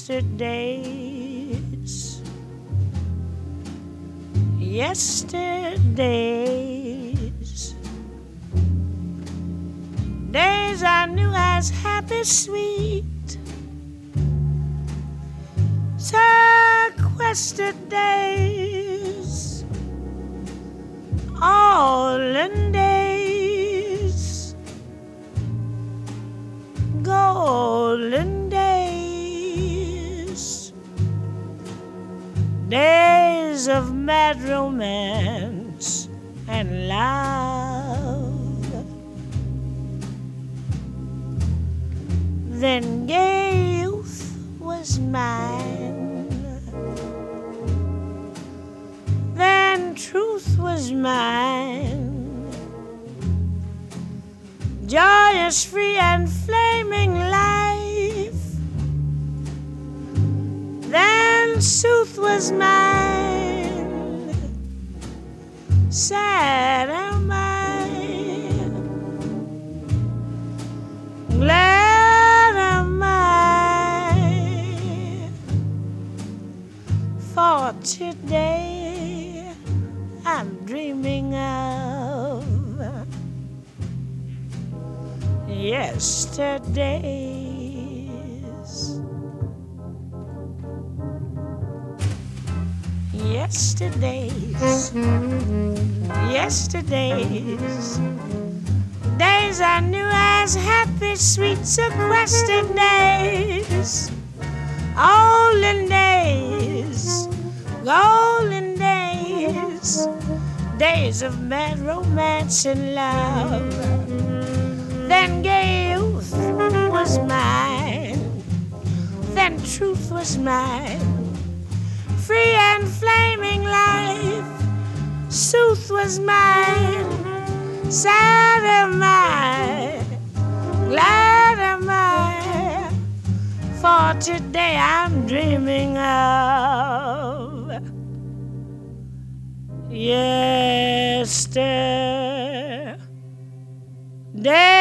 yesterdays, yesterdays, days I knew as happy, sweet, sequestered days, all in days, golden days, days of mad romance and love. Then gay youth was mine, then truth was mine, joyous, free, and flaming life. Then sooth was mine, sad am I, glad am I, for today I'm dreaming of yesterdays, yesterdays, yesterdays, days I knew as happy, sweet, sequestered days, olden days, golden days, days of mad romance and love. Then gay youth was mine, then truth was mine, free and flaming life, sooth was mine, sad am I, glad am I, for today I'm dreaming of yesterday.